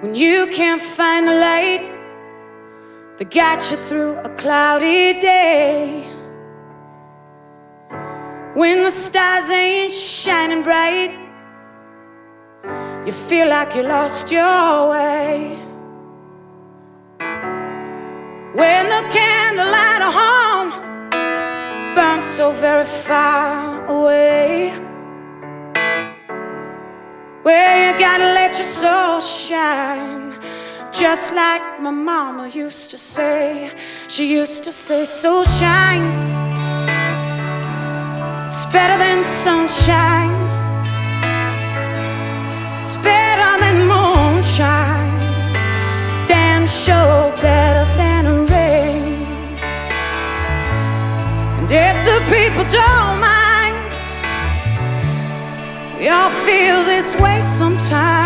when you can't find the light that got you through a cloudy day, when the stars ain't shining bright, you feel like you lost your way, when the candlelight of home burns so very far away, where you gotta let your soul shine, just like my mama used to say. She used to say, so shine, it's better than sunshine, it's better than moonshine, damn sure better than a rain. And if the people don't mind, we all feel this way sometimes.